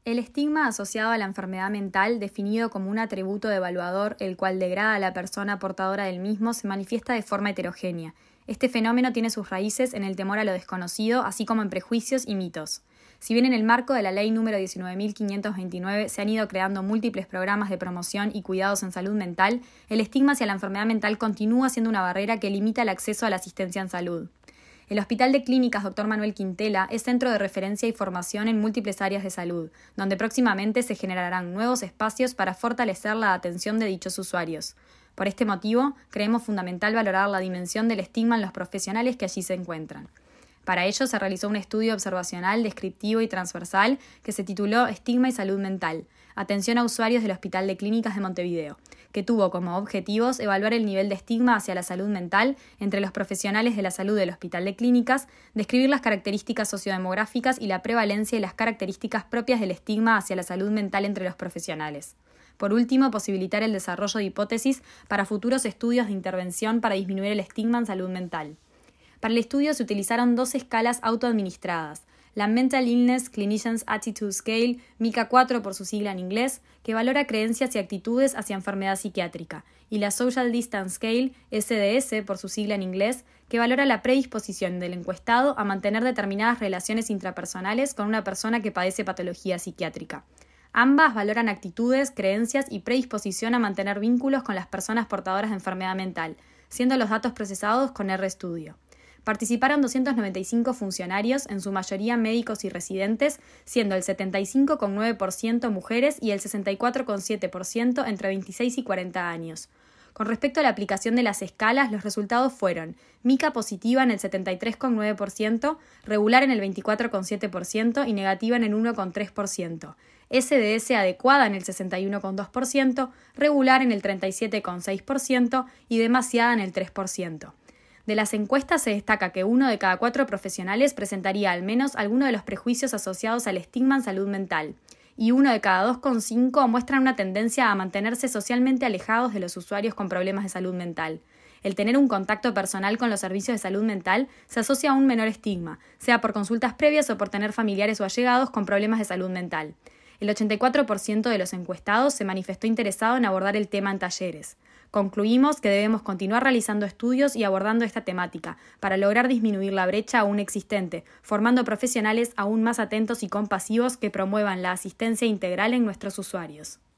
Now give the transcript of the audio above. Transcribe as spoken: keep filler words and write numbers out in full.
El estigma asociado a la enfermedad mental, definido como un atributo evaluador el cual degrada a la persona portadora del mismo, se manifiesta de forma heterogénea. Este fenómeno tiene sus raíces en el temor a lo desconocido, así como en prejuicios y mitos. Si bien en el marco de la Ley número diecinueve mil quinientos veintinueve se han ido creando múltiples programas de promoción y cuidados en salud mental, el estigma hacia la enfermedad mental continúa siendo una barrera que limita el acceso a la asistencia en salud. El Hospital de Clínicas doctor Manuel Quintela es centro de referencia y formación en múltiples áreas de salud, donde próximamente se generarán nuevos espacios para fortalecer la atención de dichos usuarios. Por este motivo, creemos fundamental valorar la dimensión del estigma en los profesionales que allí se encuentran. Para ello se realizó un estudio observacional, descriptivo y transversal que se tituló Estigma y Salud Mental, atención a usuarios del Hospital de Clínicas de Montevideo, que tuvo como objetivos evaluar el nivel de estigma hacia la salud mental entre los profesionales de la salud del Hospital de Clínicas, describir las características sociodemográficas y la prevalencia y las características propias del estigma hacia la salud mental entre los profesionales. Por último, posibilitar el desarrollo de hipótesis para futuros estudios de intervención para disminuir el estigma en salud mental. Para el estudio se utilizaron dos escalas autoadministradas, la Mental Illness Clinicians Attitude Scale, M I C A cuatro por su sigla en inglés, que valora creencias y actitudes hacia enfermedad psiquiátrica, y la Social Distance Scale, S D S por su sigla en inglés, que valora la predisposición del encuestado a mantener determinadas relaciones intrapersonales con una persona que padece patología psiquiátrica. Ambas valoran actitudes, creencias y predisposición a mantener vínculos con las personas portadoras de enfermedad mental, siendo los datos procesados con RStudio. Participaron doscientos noventa y cinco funcionarios, en su mayoría médicos y residentes, siendo el setenta y cinco coma nueve por ciento mujeres y el sesenta y cuatro coma siete por ciento entre veintiséis y cuarenta años. Con respecto a la aplicación de las escalas, los resultados fueron M I C A positiva en el setenta y tres coma nueve por ciento, regular en el veinticuatro coma siete por ciento y negativa en el uno coma tres por ciento. S D S adecuada en el sesenta y uno coma dos por ciento, regular en el treinta y siete coma seis por ciento y demasiada en el tres por ciento. De las encuestas se destaca que uno de cada cuatro profesionales presentaría al menos alguno de los prejuicios asociados al estigma en salud mental, y uno de cada dos coma cinco muestran una tendencia a mantenerse socialmente alejados de los usuarios con problemas de salud mental. El tener un contacto personal con los servicios de salud mental se asocia a un menor estigma, sea por consultas previas o por tener familiares o allegados con problemas de salud mental. El ochenta y cuatro por ciento de los encuestados se manifestó interesado en abordar el tema en talleres. Concluimos que debemos continuar realizando estudios y abordando esta temática para lograr disminuir la brecha aún existente, formando profesionales aún más atentos y compasivos que promuevan la asistencia integral en nuestros usuarios.